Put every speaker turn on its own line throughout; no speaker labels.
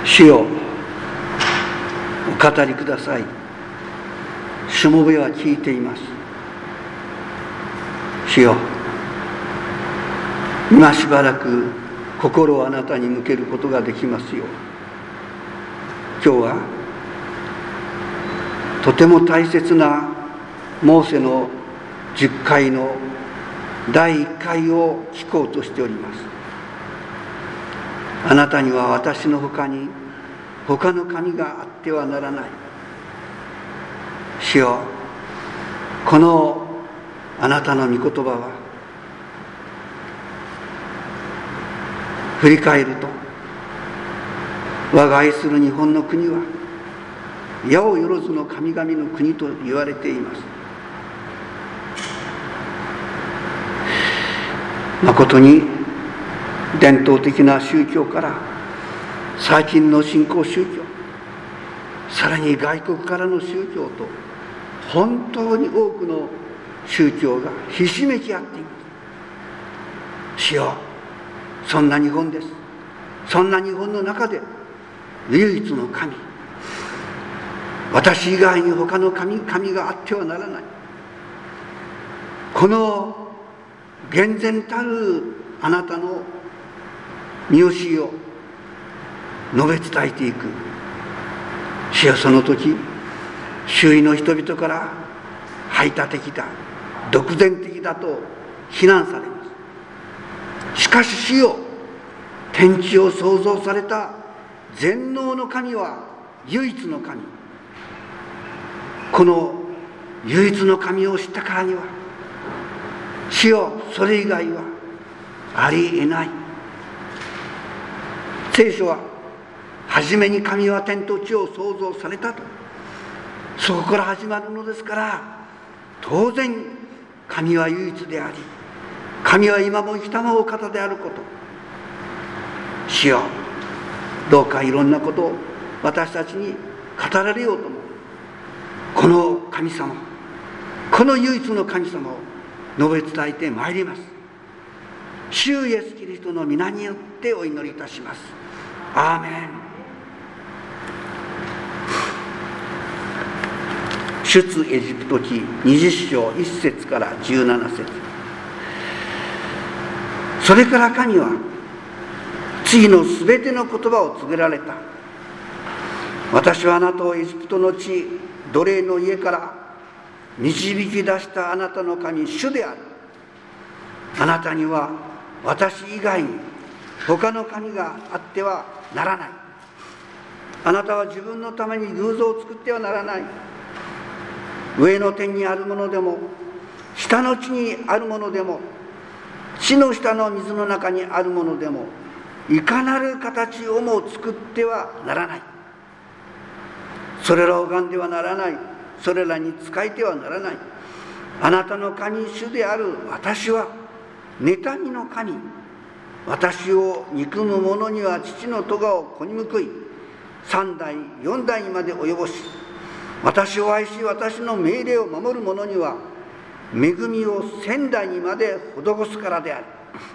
主よ、お語りください。しもべは聞いています。主よ、今しばらく心をあなたに向けることができますよう、今日はとても大切なモーセの10回の第1回を聞こうとしております。あなたには私の他に他の神があってはならない。主よ、このあなたの御言葉は振り返ると、我が愛する日本の国は八百万の神々の国と言われています。まことに伝統的な宗教から最近の新興宗教、さらに外国からの宗教と、本当に多くの宗教がひしめき合っています。主よ、そんな日本です。そんな日本の中で唯一の神、私以外に他の神があってはならない。この厳然たるあなたの見教えを述べ伝えていく。主よ、その時周囲の人々から排他的だ、独善的だと非難されます。しかし主よ、天地を創造された全能の神は唯一の神。この唯一の神を知ったからには、主よ、それ以外はありえない。聖書は初めに神は天と地を創造されたと、そこから始まるのですから、当然神は唯一であり、神は今も生きたまお方であること。主よ、どうかいろんなことを私たちに語られようとも、この神様、この唯一の神様を述べ伝えてまいります。主イエスキリストの皆によってお祈りいたします。アーメン。出エジプト記20章1節から17節。それから神は次のすべての言葉を告げられた。私はあなたをエジプトの地、奴隷の家から導き出したあなたの神、主である。あなたには私以外に他の神があってはならない。あなたは自分のために偶像を作ってはならない。上の天にあるものでも、下の地にあるものでも、地の下の水の中にあるものでも、いかなる形をも作ってはならない。それらを拝んではならない。それらに仕えてはならない。あなたの神主である私は妬みの神。私を憎む者には父の咎を子に報い、3代4代にまで及ぼし、私を愛し私の命令を守る者には恵みを1000代にまで施すからである。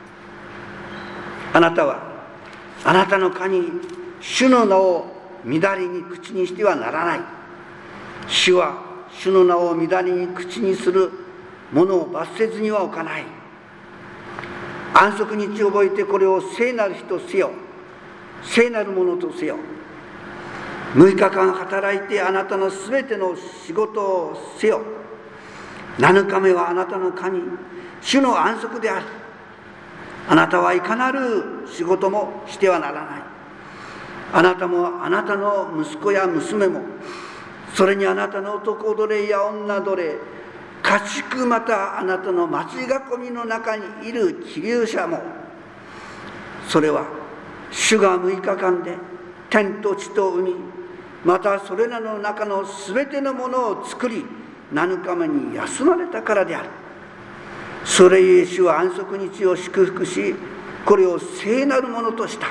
あなたはあなたの神主の名を乱りに口にしてはならない。主は主の名を乱りに口にする者を罰せずには置かない。安息日を覚えてこれを聖なる日とせよ、聖なるものとせよ。6日間働いてあなたのすべての仕事をせよ。7日目はあなたの神主の安息である。あなたはいかなる仕事もしてはならない。あなたもあなたの息子や娘も、それにあなたの男奴隷や女奴隷、家畜、またあなたの町囲みの中にいる寄留者も、それは主が6日間で天と地と海、またそれらの中のすべてのものを作り、7日目に休まれたからである。それゆえ主は安息日を祝福し、これを聖なるものとした。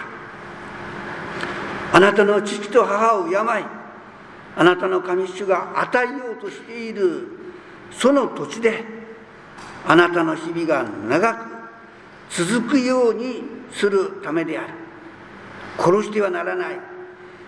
あなたの父と母を敬い、あなたの神主が与えようとしているその土地で、あなたの日々が長く続くようにするためである。殺してはならない。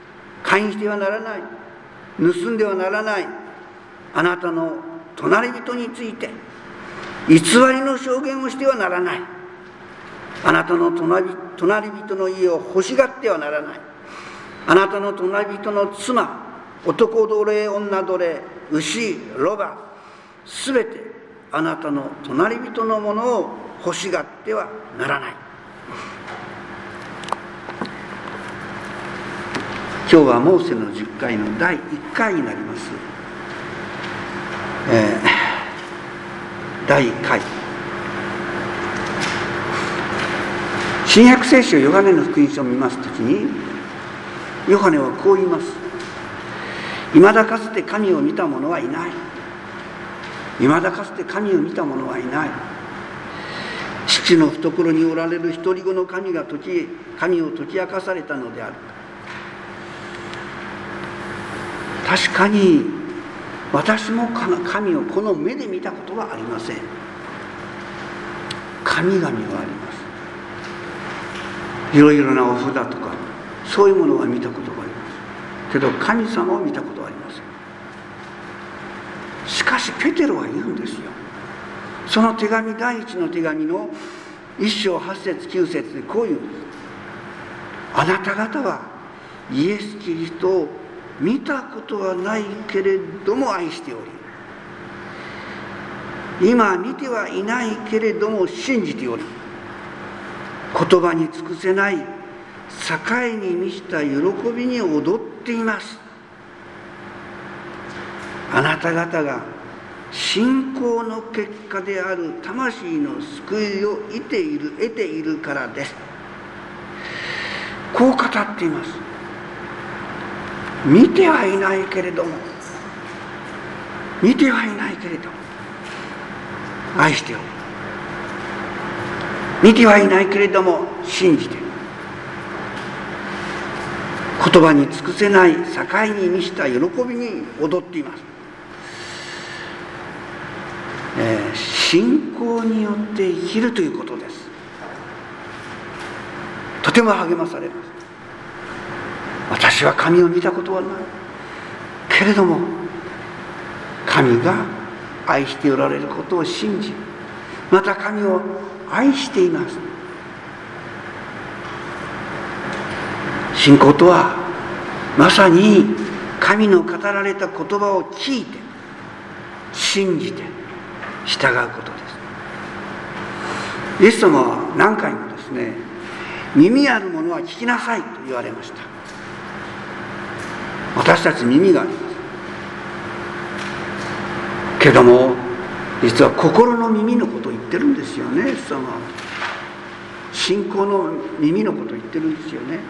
姦淫してはならない、盗んではならない、あなたの隣人について偽りの証言をしてはならない、あなたの隣人の家を欲しがってはならない、あなたの隣人の妻、男奴隷、女奴隷、牛、ロバ、すべてあなたの隣人のものを欲しがってはならない。今日はモーセの10回の第1回になります。第1回。新約聖書ヨハネの福音書を見ますときに、ヨハネはこう言います。未だかつて神を見た者はいない。未だかつて神を見た者はいない。父の懐におられる独り子の神を解き明かされたのである。確かに私も神をこの目で見たことはありません。神々はあります。いろいろなお札とかそういうものは見たことがありますけど、神様を見たことはありません。しかしペテロは言うんですよ。その手紙、第一の手紙の1章8節9節でこう言うんです。あなた方はイエス・キリストを見たことはないけれども愛しており、今見てはいないけれども信じており、言葉に尽くせない栄に満ちた喜びに踊っています。あなた方が信仰の結果である魂の救いを得ているからです。こう語っています。見てはいないけれども愛しておる。見てはいないけれども信じている。言葉に尽くせない栄に満ちた喜びに踊っています。信仰によって生きるということです。とても励まされます。私は神を見たことはないけれども、神が愛しておられることを信じ、また神を愛しています。信仰とはまさに神の語られた言葉を聞いて信じて従うことです。イエス様は何回もですね、耳あるものは聞きなさいと言われました。私たち耳がありますけども、実は心の耳のことを言ってるんですよね。イエス様は信仰の耳のことを言ってるんですよね。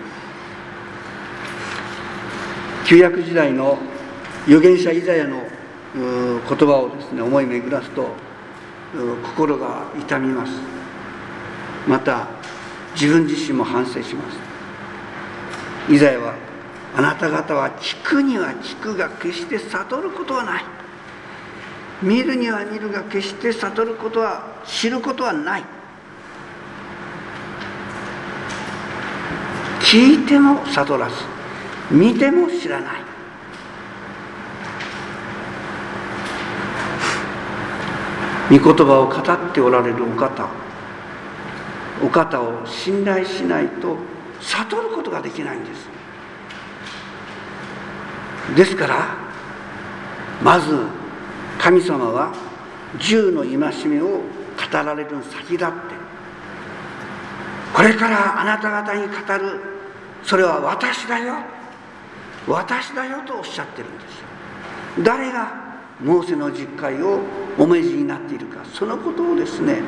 旧約時代の預言者イザヤの言葉をですね、思い巡らすと心が痛みます。また自分自身も反省します。イザヤは、あなた方は聞くには聞くが決して悟ることはない。見るには見るが決して悟ることは、知ることはない。聞いても悟らず、見ても知らない。御言葉を語っておられるお方を信頼しないと悟ることができないんです。ですからまず神様は10の戒めを語られるに先立って、これからあなた方に語る、それは私だよとおっしゃってるんですよ。誰がモーセの10回をお命じになっているか、そのことをですね、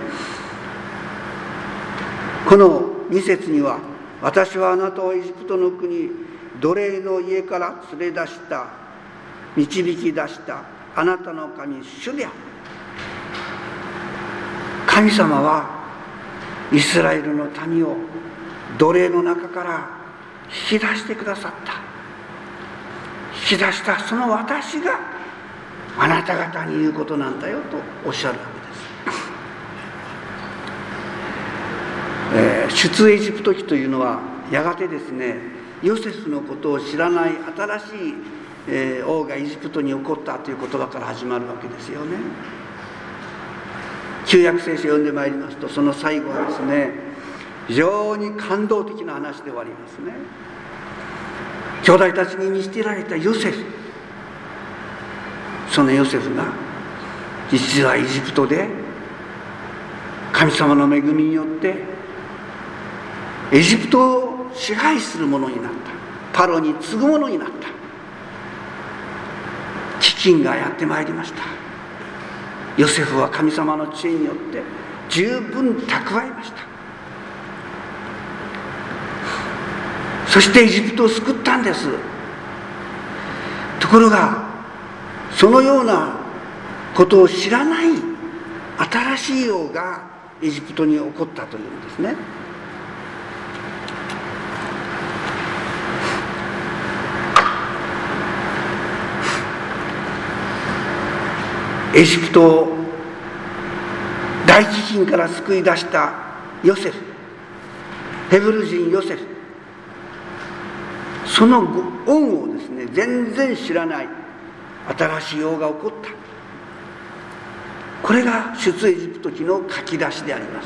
この2節には、私はあなたをエジプトの国奴隷の家から連れ出した導き出したあなたの神主である。神様はイスラエルの民を奴隷の中から引き出してくださった。引き出したその私があなた方に言うことなんだよとおっしゃるわけです。出エジプト記というのはやがてですね、ヨセフのことを知らない新しい王がエジプトに起こったという言葉から始まるわけですよね。旧約聖書を読んでまいりますと、その最後はですね、非常に感動的な話で終わりますね。兄弟たちに見捨てられたヨセフ、そのヨセフが実はエジプトで神様の恵みによってエジプトを支配する者になった、パロに継ぐ者になった。飢饉がやってまいりました。ヨセフは神様の知恵によって十分蓄えました。そしてエジプトを救ったんです。ところがそのようなことを知らない新しい王がエジプトに起こったというんですね。エジプトを大飢饉から救い出したヨセフ、ヘブル人ヨセフ、その恩をですね、全然知らない新しい王が起こった。これが出エジプト記の書き出しであります。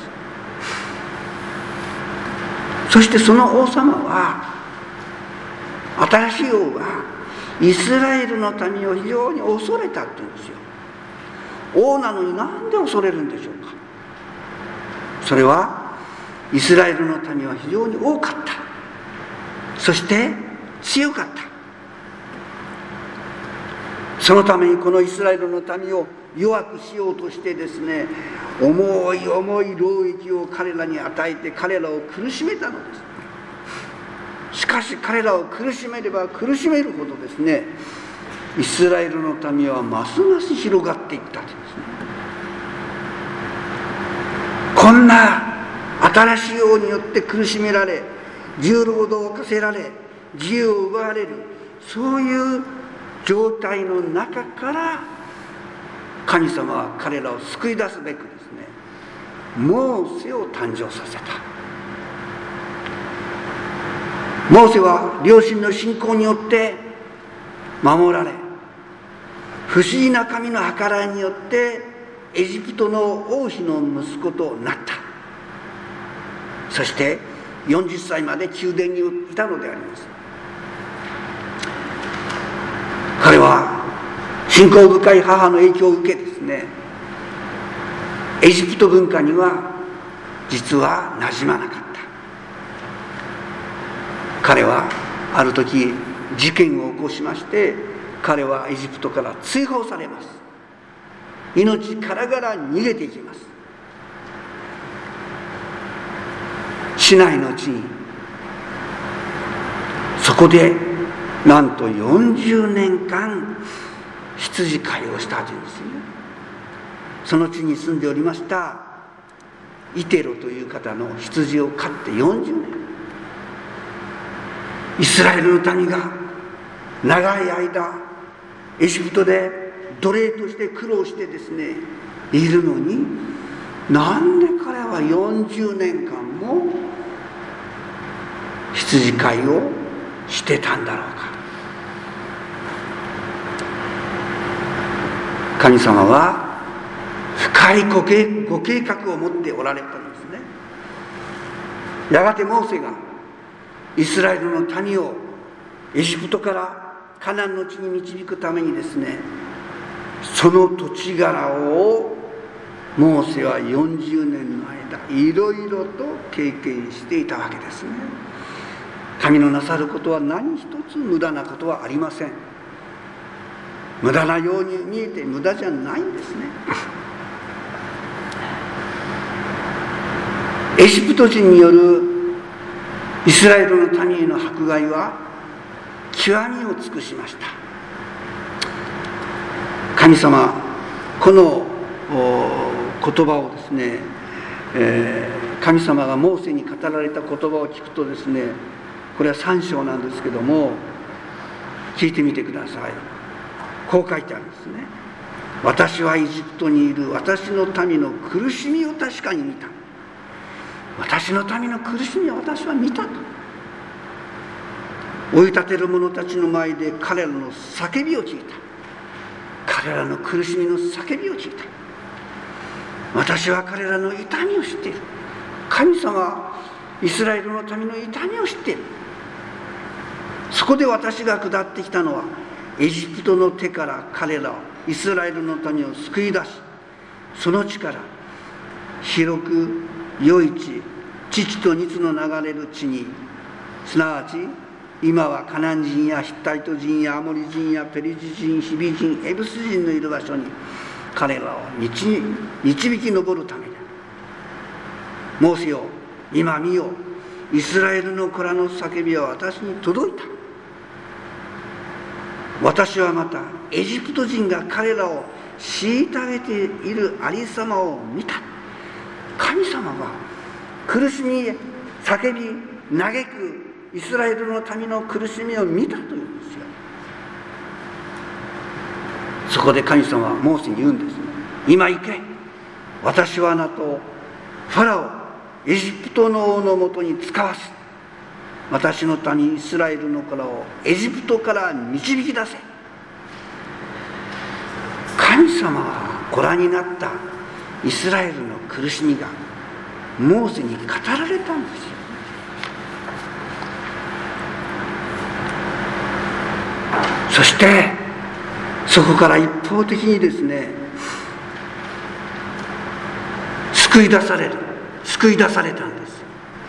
そしてその王様は、新しい王がイスラエルの民を非常に恐れたって言うんですよ。王なのになんで恐れるんでしょうか。それはイスラエルの民は非常に多かった、そして強かった。そのためにこのイスラエルの民を弱くしようとしてですね、重い重い労役を彼らに与えて彼らを苦しめたのです。しかし彼らを苦しめれば苦しめるほどですね、イスラエルの民はますます広がっていったんですね。こんな新しい王によって苦しめられ、重労働を課せられ、自由を奪われる、そういう状態の中から神様は彼らを救い出すべくですね、モーセを誕生させた。モーセは両親の信仰によって守られ、不思議な神の計らいによってエジプトの王妃の息子となった。そして40歳まで宮殿にいたのであります。彼は信仰深い母の影響を受けですね、エジプト文化には実は馴染まなかった。彼はある時事件を起こしまして、彼はエジプトから追放されます。命からがら逃げていきます。市内の地に、そこでなんと40年間羊飼いをしたというんですね。その地に住んでおりましたイテロという方の羊を飼って40年、イスラエルの民が長い間エジプトで奴隷として苦労してですねいるのに、なんで彼は40年間も羊飼いをしてたんだろうか。神様は深いご計画を持っておられたんですね。やがてモーセがイスラエルの民をエジプトからカナンの地に導くためにですね、その土地柄をモーセは40年の間いろいろと経験していたわけですね。神のなさることは何一つ無駄なことはありません。無駄なように見えて無駄じゃないんですね。エジプト人によるイスラエルの民への迫害は極みを尽くしました。神様、この言葉をですね、神様がモーセに語られた言葉を聞くとですね、これは3章なんですけども、聞いてみてください。こう書いてあるんですね。私はエジプトにいる私の民の苦しみを確かに見た。私の民の苦しみを私は見たと。 追い立てる者たちの前で彼らの叫びを聞いた。彼らの苦しみの叫びを聞いた。私は彼らの痛みを知っている。神様はイスラエルの民の痛みを知っている。そこで私が下ってきたのは、エジプトの手から彼らを、イスラエルの民を救い出し、その地から広く良い地、乳と蜜の流れる地に、すなわち今はカナン人やヒッタイト人やアモリ人やペリジ人、ヒビ人、エブス人のいる場所に彼らを導き上るためで、モーセよ、今見よ、イスラエルの子らの叫びは私に届いた。私はまたエジプト人が彼らを虐げているありさまを見た。神様は苦しみ、叫び、嘆くイスラエルの民の苦しみを見たというんですよ。そこで神様はモーセに言うんですね。今行け、私はあなたをファラオ、エジプトの王のもとに使わす。私の民イスラエルの子らをエジプトから導き出せ。神様はご覧になったイスラエルの苦しみがモーセに語られたんですよ。そしてそこから一方的にですね、救い出されたんです。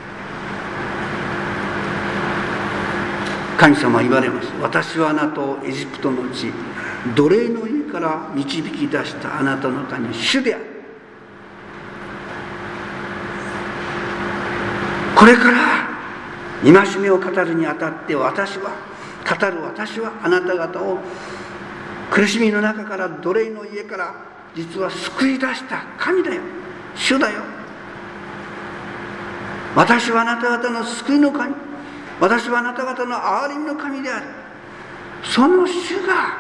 神様は言われます。私はあなたをエジプトの地、奴隷の家から導き出したあなたの民、主である。これから戒めを語るにあたって私はあなた方を苦しみの中から、奴隷の家から実は救い出した神だよ、主だよ。私はあなた方の救いの神、私はあなた方の憐れみの神である。その主が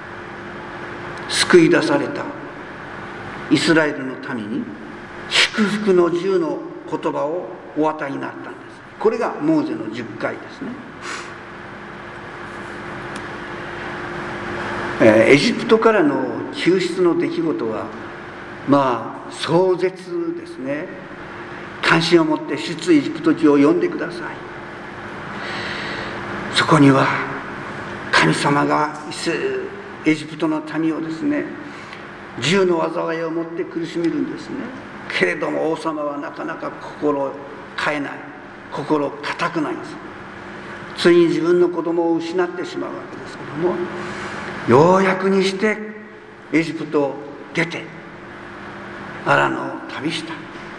救い出されたイスラエルの民に祝福の10の言葉をお与えになったんです。これがモーゼの10回ですね。エジプトからの救出の出来事は壮絶ですね。関心を持って出エジプト記を読んでください。そこには神様がエジプトの民をですね、10の災いをもって苦しめるんですね。けれども王様はなかなか心を変えない、心固くないんです。ついに自分の子供を失ってしまうわけですけども、ようやくにしてエジプトを出てアラノを旅した。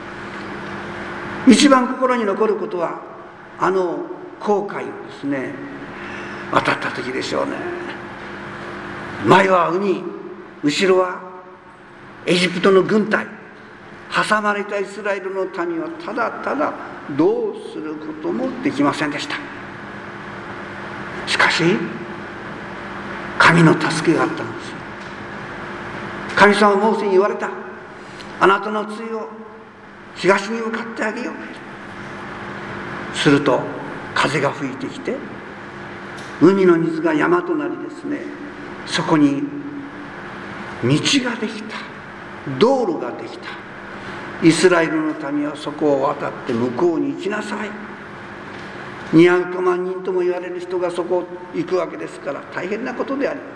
一番心に残ることはあの航海をですね渡った時でしょうね。前は海、後ろはエジプトの軍隊。挟まれたイスラエルの民はただただどうすることもできませんでした。しかし神の助けがあったんです。神様はモーセに言われた。あなたの杖を東に向かってあげよう。すると風が吹いてきて、海の水が山となりですね、そこに道ができた、道路ができた。イスラエルの民はそこを渡って向こうに行きなさい。200万人とも言われる人がそこ行くわけですから大変なことであります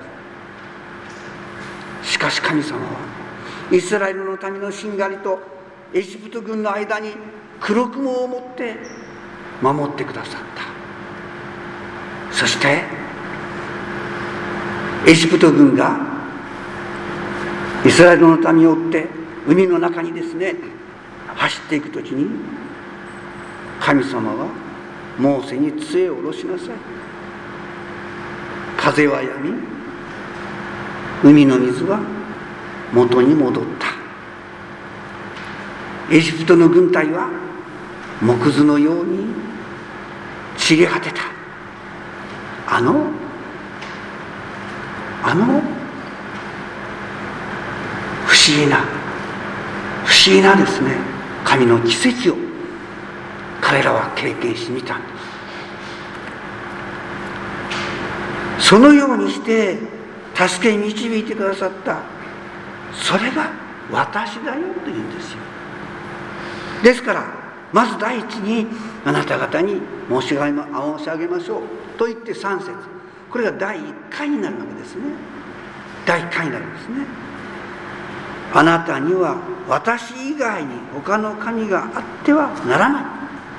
。しかし神様はイスラエルの民のしんがりとエジプト軍の間に黒雲を持って守ってくださった。そしてエジプト軍がイスラエルの民を追って海の中にですね走っていくときに、神様はモーセに杖を下ろしなさい。風はやみ、海の水は元に戻った。エジプトの軍隊は木図のように散り果てた。あの不思議なですね神の奇跡を彼らは経験してみたんです。 そのようにして助け導いてくださった、それが私だよというんですよ。ですからまず第一にあなた方に申し上げましょうと言って3節、これが第1回になるわけですね。第1回になるんですね。あなたには私以外に他の神があってはならない。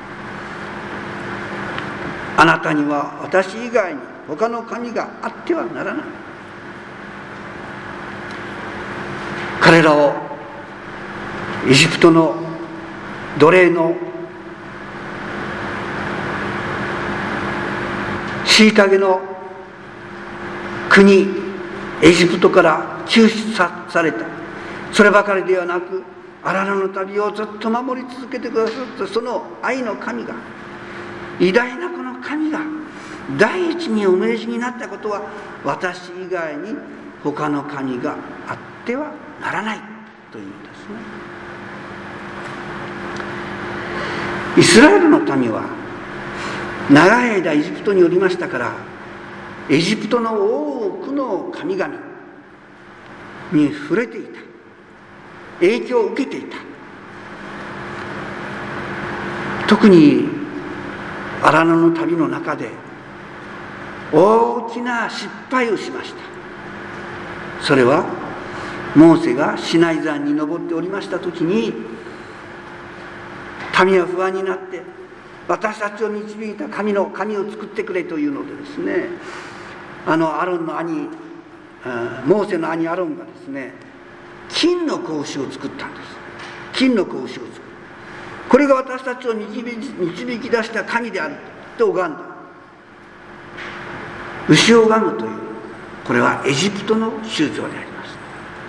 あなたには私以外に他の神があってはならない。彼らをエジプトの奴隷の虐げの国エジプトから救出された。そればかりではなく、荒野の旅をずっと守り続けてくださったその愛の神が、偉大なこの神が第一にお命じになったことは、私以外に他の神があってはならないというんですね。イスラエルの民は長い間エジプトにおりましたから、エジプトの多くの神々に触れていた、影響を受けていた。特に荒野の旅の中で大きな失敗をしました。それはモーセがシナイ山に登っておりました時に、民は不安になって、私たちを導いた神を作ってくれというのでですね、アロンの兄、モーセの兄アロンがですね、金の格子を作ったんです。金の格子を作る。これが私たちを導き出した神であると拝んだ。牛を拝むという、これはエジプトの宗教であります。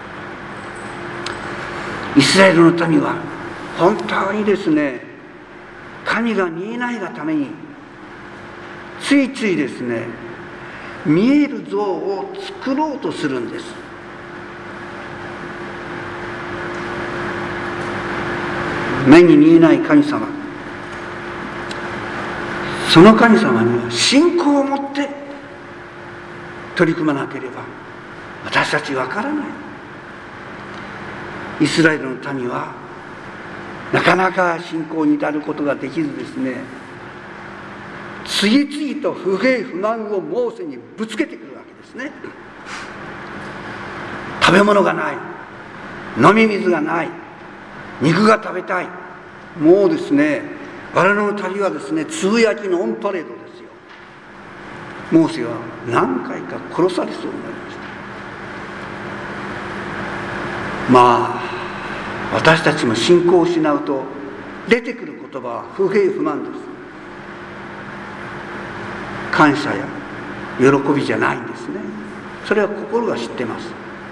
イスラエルの民は本当にですね、神が見えないがためについついですね、見える像を作ろうとするんです。目に見えない神様、その神様には信仰を持って取り組まなければ私たちわからない。イスラエルの民はなかなか信仰に至ることができずですね、次々と不平不満をモーセにぶつけてくるわけですね。食べ物がない、飲み水がない、肉が食べたい。もうですね、荒野の旅はですね、つぶやきのオンパレードですよ。モーセは何回か殺されそうになりました。まあ私たちも信仰を失うと出てくる言葉は不平不満です。感謝や喜びじゃないんですね。それは心が知ってます。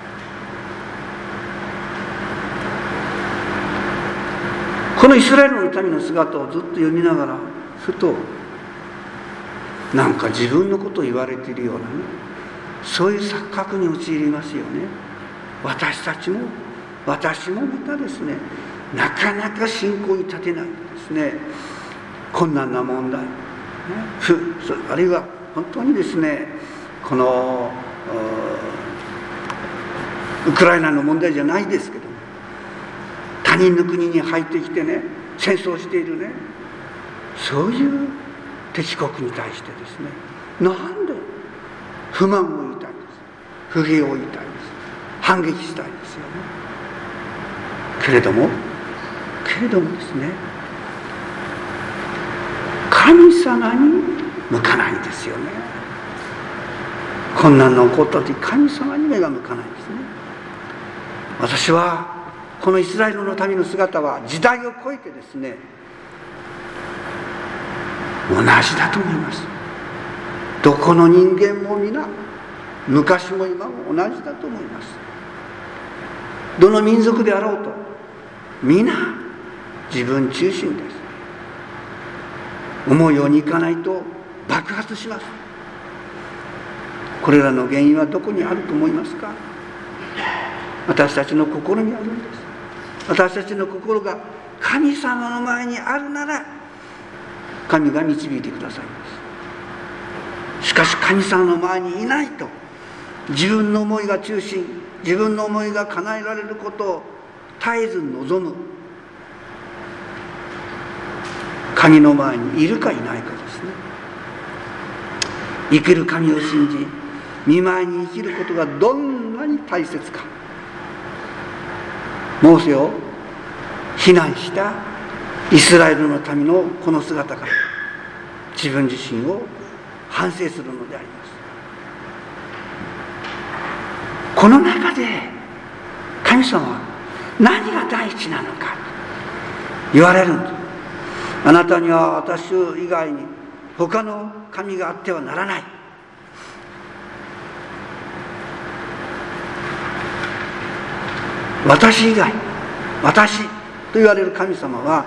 このイスラエルの民の姿をずっと読みながら、ふとなんか自分のことを言われているようなね、そういう錯覚に陥りますよね。私もまたですね、なかなか信仰に立てないですね、困難な問題、あるいは本当にですね、このウクライナの問題じゃないですけど、他人の国に入ってきてね、戦争しているね、そういう敵国に対してですね、なんで不満を言いたいんです、不平を言いたいんです、反撃したいですよね。けれどもですね、神様に向かないんですよね。困難の起こった時、神様に目が向かないんですね。私はこのイスラエルの民の姿は時代を超えてですね、同じだと思います。どこの人間も皆、昔も今も同じだと思います。どの民族であろうと皆自分中心です。思うようにいかないと爆発します。これらの原因はどこにあると思いますか？私たちの心にあるんです。私たちの心が神様の前にあるなら、神が導いてくださいます。 しかし神様の前にいないと、自分の思いが中心、自分の思いが叶えられることを絶えず望む、神の前にいるかいないかですね。生きる神を信じ、御前に生きることがどんなに大切か。モーセを非難したイスラエルの民のこの姿から自分自身を反省するのであります。この中で神様は何が第一なのか言われるんです。あなたには私以外に他の神があってはならない。私以外、私と言われる神様は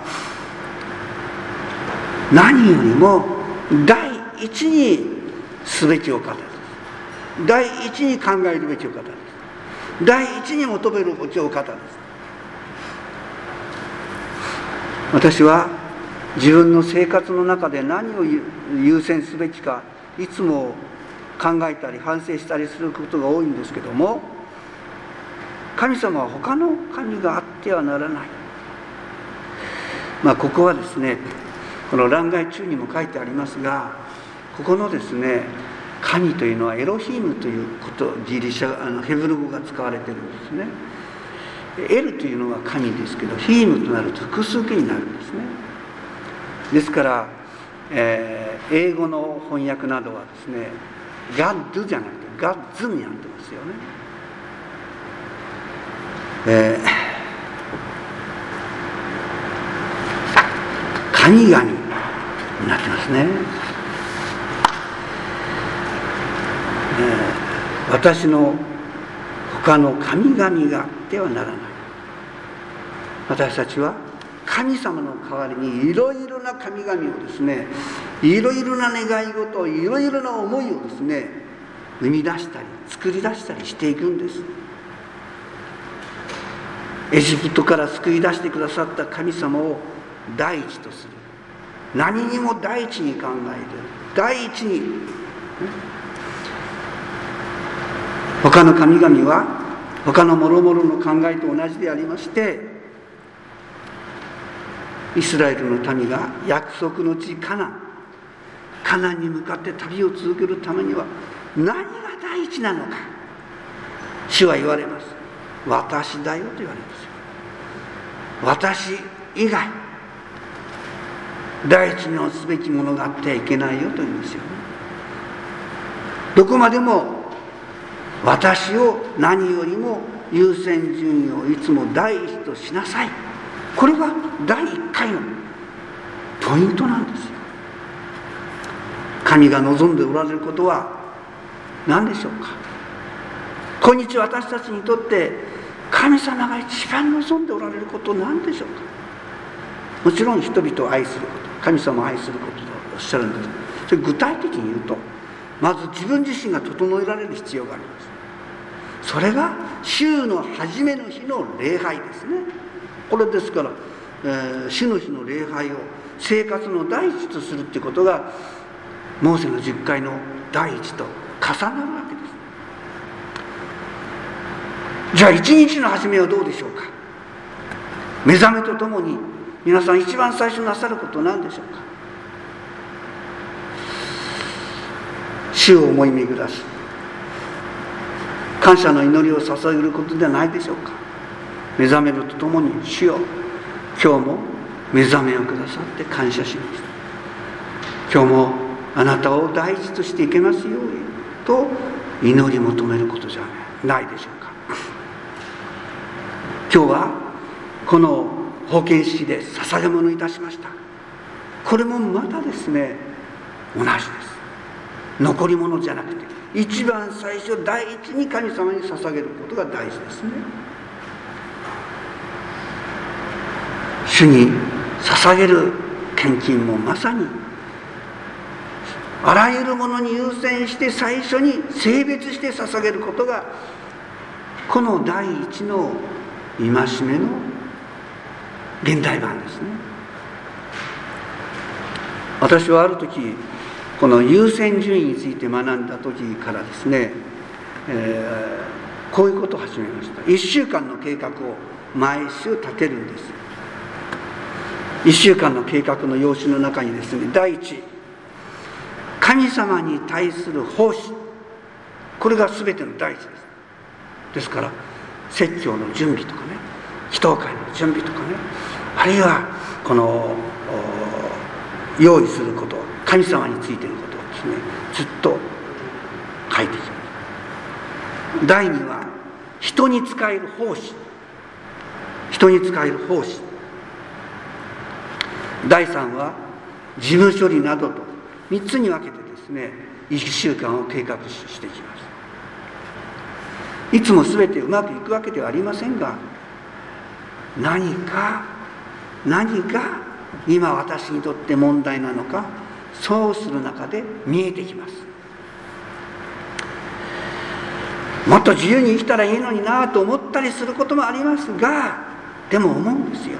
何よりも第一にすべきお方です。第一に考えるべきお方です。第一に求めるべきお方です。私は自分の生活の中で何を優先すべきかいつも考えたり反省したりすることが多いんですけども、神様は他の神があってはならない。ここはですね、この欄外中にも書いてありますが、ここのですね、神というのはエロヒームということ、ギリシャヘブル語が使われているんですね。エルというのは神ですけど、ヒームとなると複数形になるんですね。ですから、英語の翻訳などはですね、ガッドじゃなくてガッズになってますよね。神々になってますね。私の他の神々があってはならない。私たちは神様の代わりにいろいろな神々をですね、いろいろな願い事、いろいろな思いをですね、生み出したり作り出したりしていくんです。エジプトから救い出してくださった神様を第一とする。何にも第一に考える。第一に。他の神々は他の諸々の考えと同じでありまして、イスラエルの民が約束の地カナンに向かって旅を続けるためには何が第一なのか、主は言われます。私だよと言われますよ。私以外第一にすべきものがあってはいけないよと言うんですよね。どこまでも私を何よりも優先順位をいつも第一としなさい。これが第一回のポイントなんですよ。神が望んでおられることは何でしょうか。今日私たちにとって神様が一番望んでおられることは何でしょうか。もちろん人々を愛すること、神様を愛することとおっしゃるんです。それ具体的に言うと、まず自分自身が整えられる必要があります。それが週の初めの日の礼拝ですね。これですから、主の日の礼拝を生活の第一とするということがモーセの10回の第一と重なるわけです。じゃあ一日の初めはどうでしょうか。目覚めとともに皆さん一番最初なさることは何でしょうか。主を思い巡らし感謝の祈りを捧げることではないでしょうか。目覚めるとともに主よ、今日も目覚めをくださって感謝します。今日もあなたを第一としていけますようにと祈り求めることじゃないでしょうか。今日はこの奉献式で捧げ物いたしました。これもまたですね、同じです。残り物じゃなくて一番最初第一に神様に捧げることが大事ですね。主に捧げる献金もまさにあらゆるものに優先して最初に性別して捧げることがこの第一の戒めの現代版ですね。私はある時この優先順位について学んだ時からですね、こういうことを始めました。1週間の計画を毎週立てるんです。1週間の計画の要旨の中にですね、第一、神様に対する奉仕、これが全ての第一です。ですから説教の準備とかね、祈祷会の準備とかね、あるいはこの用意すること、神様についていることをですね、ずっと書いていきます。第2は人に仕える奉仕、人に仕える奉仕。第3は事務処理などと3つに分けてですね、1週間を計画していきます。いつも全てうまくいくわけではありませんが、何か今私にとって問題なのか、そうする中で見えてきます。もっと自由に生きたらいいのになと思ったりすることもありますが、でも思うんですよ。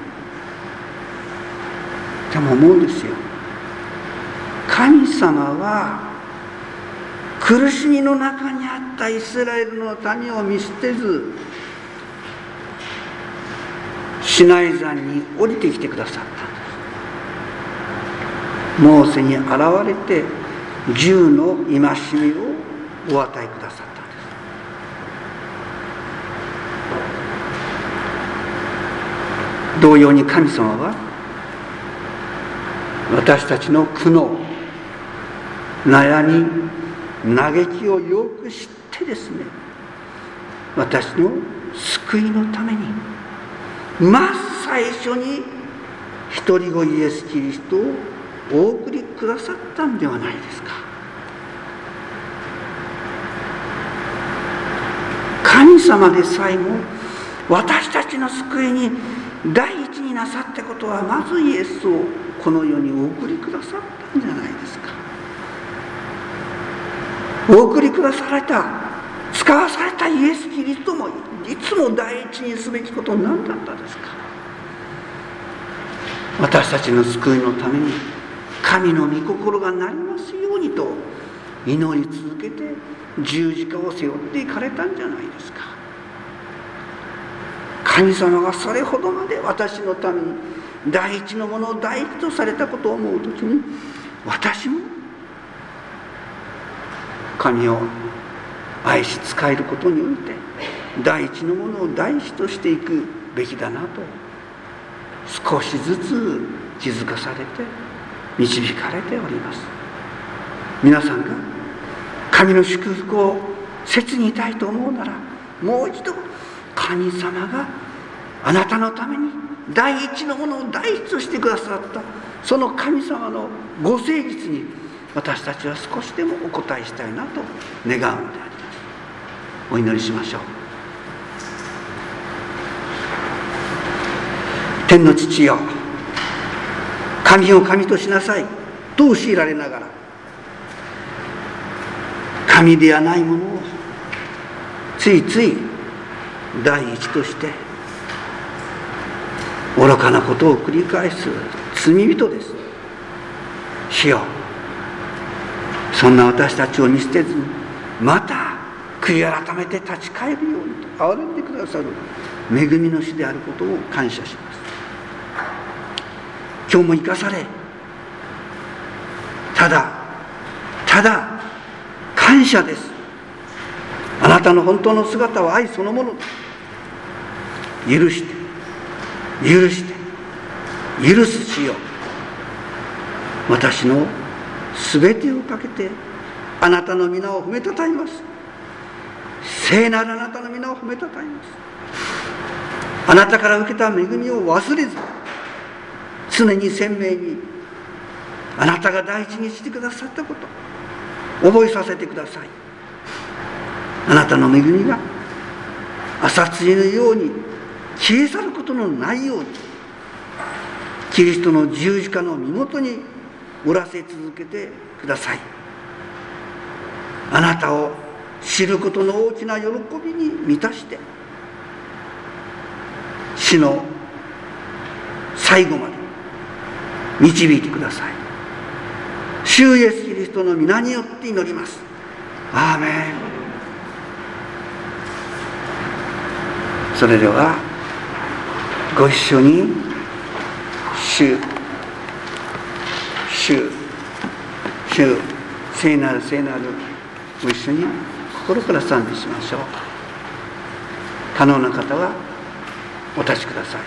神様は苦しみの中にあったイスラエルの民を見捨てず、シナイ山に降りてきてくださったんです。モーセに現れて10の戒めをお与えくださったんです。同様に神様は私たちの苦悩、悩み、嘆きをよく知ってですね、私の救いのために真っ最初に一人子イエス・キリストをお送りくださったんではないですか。神様でさえも私たちの救いに第一になさったことは、まずイエスをこの世にお送りくださったんじゃないですか。お送りくだされた、使わされたイエス・キリストもいつも第一にすべきことは何だったですか。私たちの救いのために神の御心がなりますようにと祈り続けて十字架を背負っていかれたんじゃないですか。神様がそれほどまで私のために第一のものを第一とされたことを思うときに、私も神を愛し仕えることにおいて第一のものを第一としていくべきだなと、少しずつ気づかされて導かれております。皆さんが神の祝福を切にたいと思うなら、もう一度神様があなたのために第一のものを第一としてくださったその神様のご誠実に、私たちは少しでもお応えしたいなと願うのであります。お祈りしましょう。天の父よ、神を神としなさいと教えられながら、神ではないものをついつい第一として愚かなことを繰り返す罪人です。主よ、そんな私たちを見捨てずに、また悔い改めて立ち返るようにと憐れんでくださる恵みの主であることを感謝します。今日も生かされ、ただ感謝です。あなたの本当の姿は愛そのものです。許す主よ、私のすべてをかけてあなたの皆を褒めたたえます。聖なるあなたの皆を褒めたたえます。あなたから受けた恵みを忘れず、常に鮮明にあなたが第一にしてくださったことを覚えさせてください。あなたの恵みが朝露のように消え去ることのないように、キリストの十字架の身元におらせ続けてください。あなたを知ることの大きな喜びに満たして、死の最後まで導いてください。主イエスキリストトの皆によって祈ります。アーメン。それではご一緒に主聖なるご一緒に心から賛美しましょう。可能な方はお立ちください。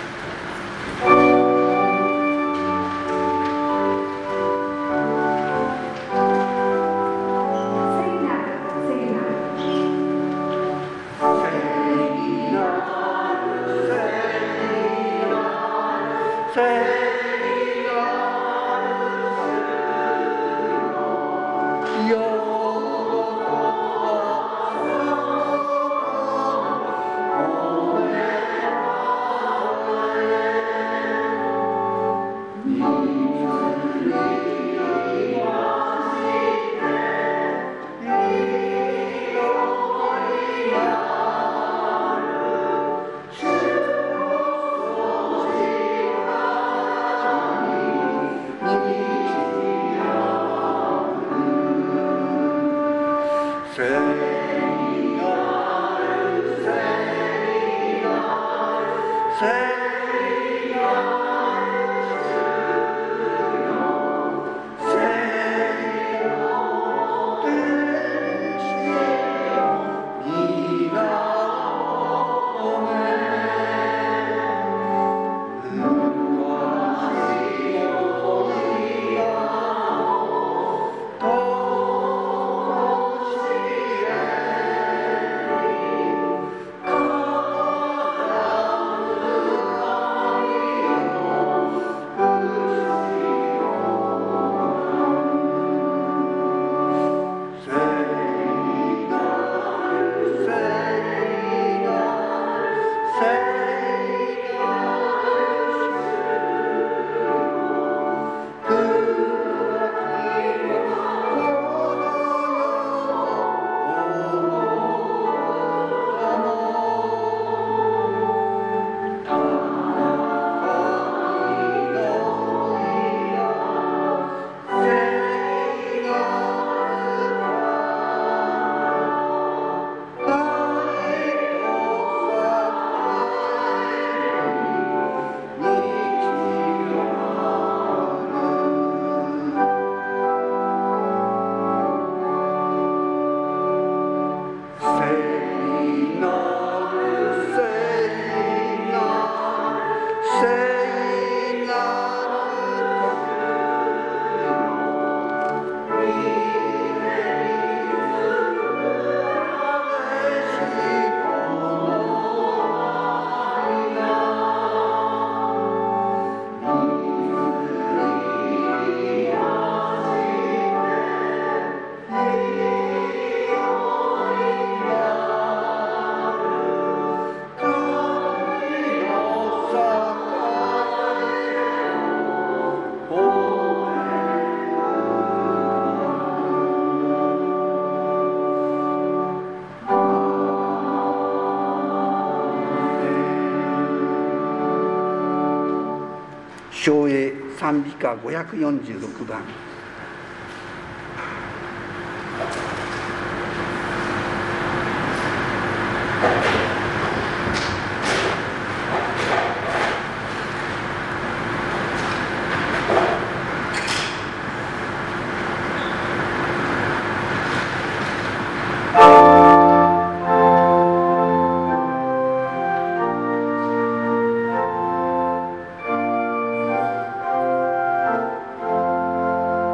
唱詠賛美歌546番。
「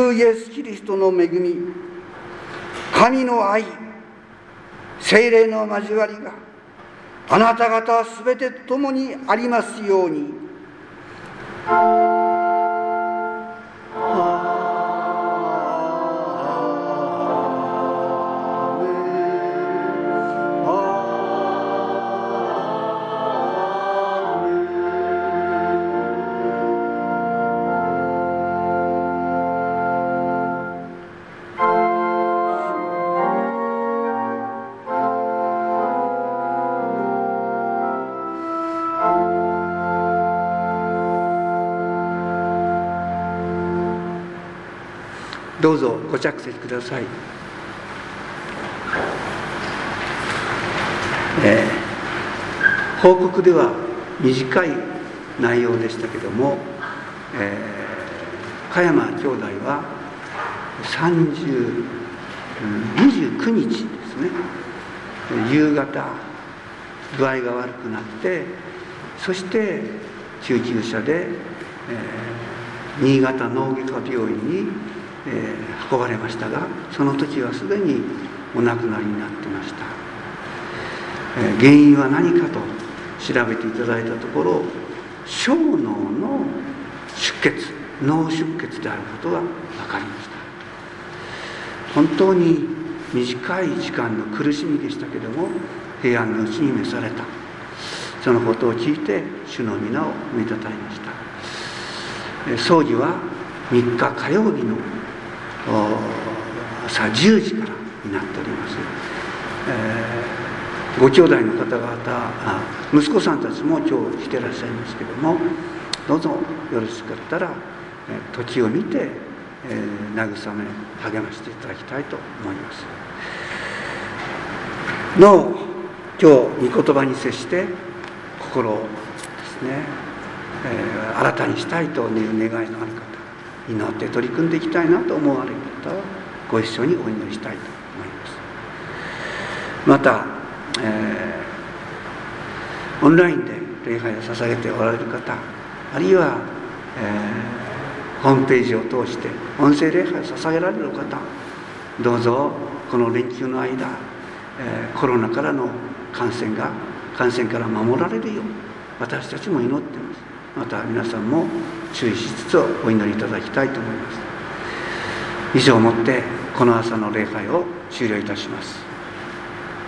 主イエス・キリストの恵み、神の愛、聖霊の交わりがあなた方すべてともにありますように。どうぞご着席ください。報告では短い内容でしたけども、加山兄弟は29日ですね、夕方具合が悪くなって、そして救急車で、新潟脳外科病院に運ばれましたが、その時はすでにお亡くなりになっていました。原因は何かと調べていただいたところ、小脳の出血、脳出血であることが分かりました。本当に短い時間の苦しみでしたけども、平安のうちに召された。そのことを聞いて主の皆をめたたえました。葬儀は3日火曜日の朝10時からになっております。ご兄弟の方々、息子さんたちも今日来てらっしゃいますけども、どうぞよろしかったら時を見て慰め励ましていただきたいと思います。なお今日御言葉に接して心をですね、新たにしたいという願いのある方、祈って取り組んでいきたいなと思われる方はご一緒にお祈りしたいと思います。また、オンラインで礼拝を捧げておられる方、あるいは、ホームページを通して音声礼拝を捧げられる方、どうぞこの連休の間、コロナからの感染から守られるよう私たちも祈っています。また皆さんも注意しつつお祈りいただきたいと思います。以上をもってこの朝の礼拝を終了いたします。